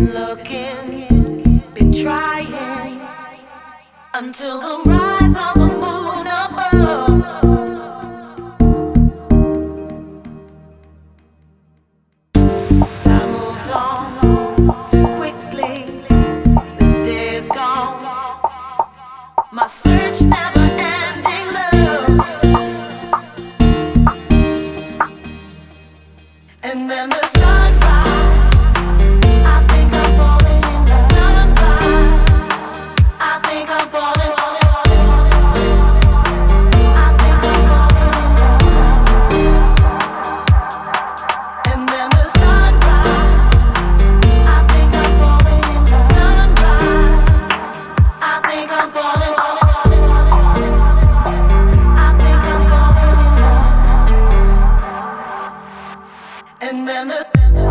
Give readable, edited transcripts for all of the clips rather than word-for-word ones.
Been looking, been trying until the rise of the moon above. Time moves on too quickly. The day is gone. My search never ending love. And then the sunrise. I think I'm falling in the sunrise. I think I'm falling. I think I'm falling in love. And then the sunrise. I think I'm falling in the sunrise. I think I'm falling. I think I'm falling in love. And then the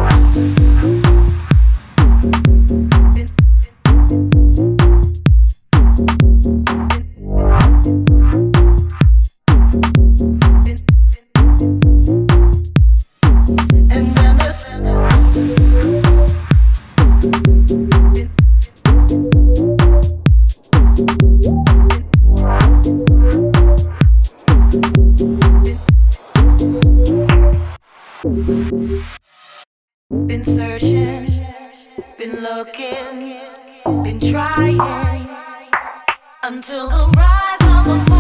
been searching, been looking, been trying until the rise of the